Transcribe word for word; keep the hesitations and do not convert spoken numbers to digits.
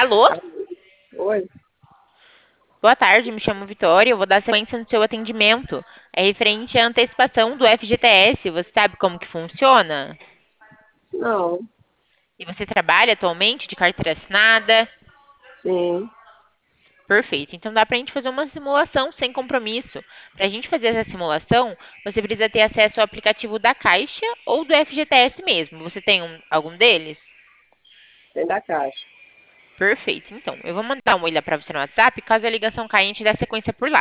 Alô? Oi, Boa tarde, me chamo Vitória. Eu vou dar sequência no seu atendimento. É referente à antecipação do F G T S. Você sabe como que funciona? não, E você trabalha atualmente de carteira assinada? sim, Perfeito. Então dá para a gente fazer uma simulação sem compromisso. Para a gente fazer essa simulação, você precisa ter acesso ao aplicativo da Caixa ou do F G T S mesmo. Você tem um- algum deles? tem da Caixa. Perfeito. Então, eu vou mandar um oi lá para você no WhatsApp. Caso a ligação caia, a gente dá sequência por lá.